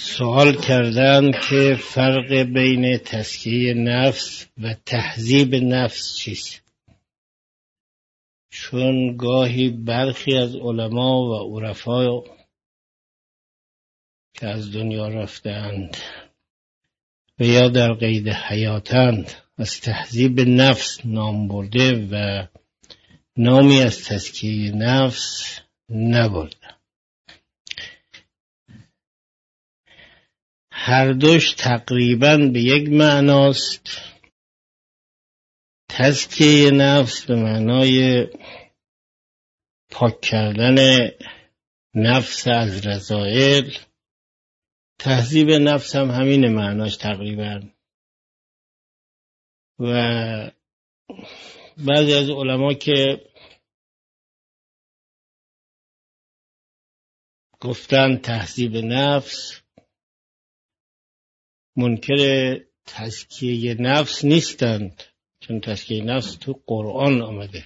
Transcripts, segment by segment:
سوال کردن که فرق بین تزکیه نفس و تهذیب نفس چیست؟ چون گاهی برخی از علما و عرفا که از دنیا رفتند و یا در قید حیاتند از تهذیب نفس نام برده و نامی از تزکیه نفس نبرده. هر دوش تقریباً به یک معناست. تزکیه نفس به معنای پاک کردن نفس از رذائل، تهذیب نفس هم همین معناش تقریباً. و بعضی از علما که گفتن تهذیب نفس، منکر تزکیه نفس نیستند، چون تزکیه نفس تو قرآن آمده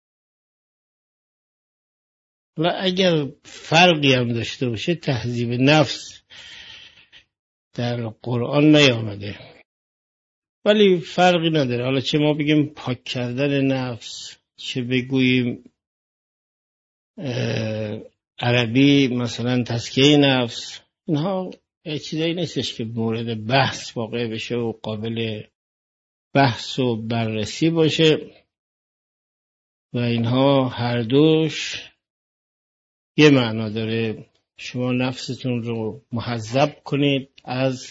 و اگر فرقی هم داشته باشه تهذیب نفس در قرآن نیامده، ولی فرقی نداره. حالا چه ما بگیم پاک کردن نفس، چه بگوییم عربی مثلا تزکیه نفس، اینها چیزایی نیستش که مورد بحث واقع بشه و قابل بحث و بررسی باشه و اینها هر دوش یه معنا داره. شما نفستون رو مهذب کنید از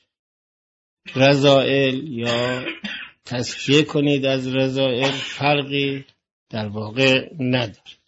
رذائل یا تزکیه کنید از رذائل، فرقی در واقع نداره.